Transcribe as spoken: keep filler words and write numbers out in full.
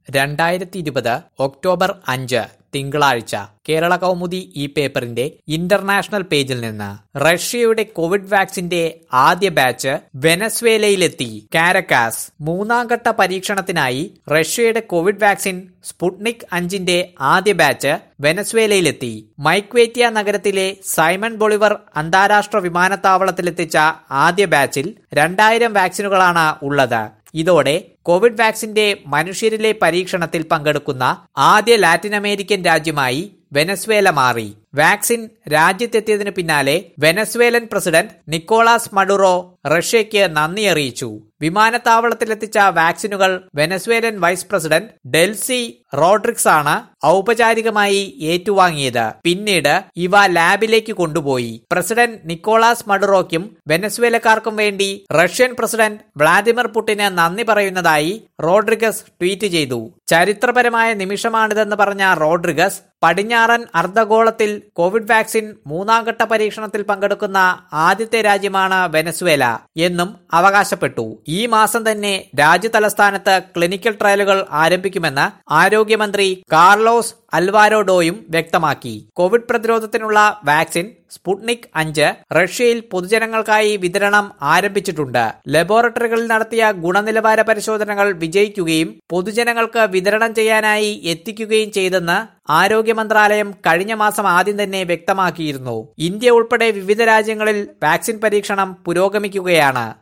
രണ്ടായിരത്തി ഇരുപത് ഒക്ടോബർ അഞ്ച് തിങ്കളാഴ്ച കേരള കൗമുദി ഈ പേപ്പറിന്റെ ഇന്റർനാഷണൽ പേജിൽ നിന്ന് റഷ്യയുടെ കോവിഡ് വാക്സിന്റെ ആദ്യ ബാച്ച് വെനസ്വേലയിലെത്തി. കാരക്കാസ്. മൂന്നാം ഘട്ട പരീക്ഷണത്തിനായി റഷ്യയുടെ കോവിഡ് വാക്സിൻ സ്പുട്നിക് അഞ്ചിന്റെ ആദ്യ ബാച്ച് വെനസ്വേലയിലെത്തി. മൈക്വേറ്റിയ നഗരത്തിലെ സൈമൺ ബൊളിവർ അന്താരാഷ്ട്ര വിമാനത്താവളത്തിലെത്തിച്ച ആദ്യ ബാച്ചിൽ രണ്ടായിരം വാക്സിനുകളാണ് ഉള്ളത്. ഇതോടെ കോവിഡ് വാക്സിന്റെ മനുഷ്യരിലെ പരീക്ഷണത്തിൽ പങ്കെടുക്കുന്ന ആദ്യ ലാറ്റിൻ അമേരിക്കൻ രാജ്യമായി വെനസ്വേല മാറി. വാക്സിൻ രാജ്യത്തെത്തിയതിനു പിന്നാലെ വെനസ്വേലൻ പ്രസിഡന്റ് നിക്കോളാസ് മഡുറോ റഷ്യയ്ക്ക് നന്ദി അറിയിച്ചു. വിമാനത്താവളത്തിലെത്തിച്ച വാക്സിനുകൾ Venezuelan vice president Delcy Rodriguez ആണ് ഔപചാരികമായി ഏറ്റുവാങ്ങിയത്. പിന്നീട് ഇവ ലാബിലേക്ക് കൊണ്ടുപോയി. പ്രസിഡന്റ് നിക്കോളാസ് മഡുറോയ്ക്കും വെനസ്വേലക്കാർക്കും വേണ്ടി റഷ്യൻ പ്രസിഡന്റ് വ്ളാദിമിർ പുടിന് നന്ദി പറയുന്നതായി റോഡ്രിഗസ് ട്വീറ്റ് ചെയ്തു. ചരിത്രപരമായ നിമിഷമാണിതെന്ന് പറഞ്ഞ റോഡ്രിഗസ് പടിഞ്ഞാറൻ അർദ്ധഗോളത്തിൽ കോവിഡ് വാക്സിൻ മൂന്നാം ഘട്ട പരീക്ഷണത്തിൽ പങ്കെടുക്കുന്ന ആദ്യത്തെ രാജ്യമാണ് വെനസ്വേല എന്നും അവകാശപ്പെട്ടു. ഈ മാസം തന്നെ രാജ്യ തലസ്ഥാനത്ത് ക്ലിനിക്കൽ ട്രയലുകൾ ആരംഭിക്കുമെന്ന് ആരോഗ്യമന്ത്രി കാർലോസ് അൽവാരോഡോയും വ്യക്തമാക്കി. കോവിഡ് പ്രതിരോധത്തിനുള്ള വാക്സിൻ സ്പുട്നിക് അഞ്ച് റഷ്യയിൽ പൊതുജനങ്ങൾക്കായി വിതരണം ആരംഭിച്ചിട്ടുണ്ട്. ലബോറട്ടറികളിൽ നടത്തിയ ഗുണനിലവാര പരിശോധനകൾ വിജയിക്കുകയും പൊതുജനങ്ങൾക്ക് വിതരണം ചെയ്യാനായി എത്തിക്കുകയും ചെയ്തെന്ന് ആരോഗ്യ മന്ത്രാലയം കഴിഞ്ഞ മാസം ആദ്യം തന്നെ വ്യക്തമാക്കിയിരുന്നു. ഇന്ത്യ ഉൾപ്പെടെ വിവിധ രാജ്യങ്ങളിൽ വാക്സിൻ പരീക്ഷണം പുരോഗമിക്കുകയാണ്.